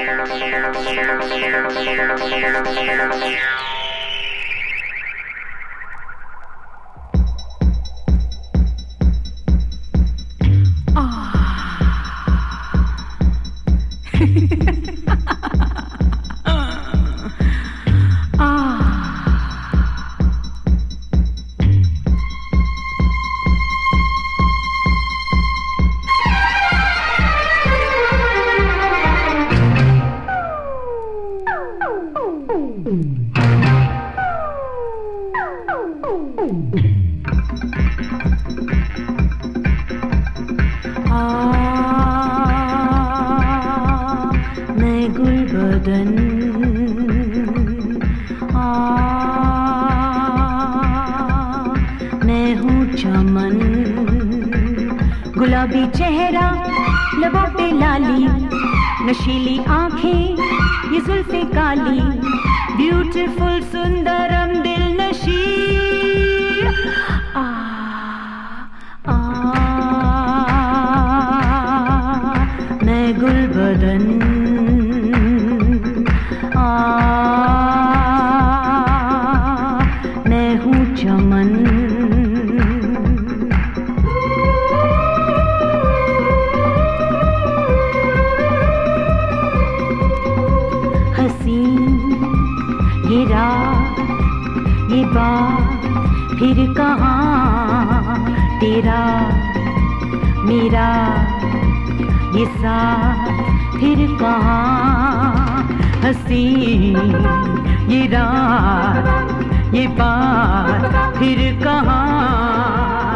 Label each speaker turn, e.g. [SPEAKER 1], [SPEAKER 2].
[SPEAKER 1] गुलाबी चेहरा, लबों पे लाली, नशीली आंखें, ये जुल्फे काली, ब्यूटीफुल सुंदरम दिल नशी। मैं गुलबदन, मैं हूँ चमन। ये रात, ये बात फिर कहाँ, तेरा मेरा ये साथ फिर कहाँ। हंसी ये रात, ये बात फिर कहाँ।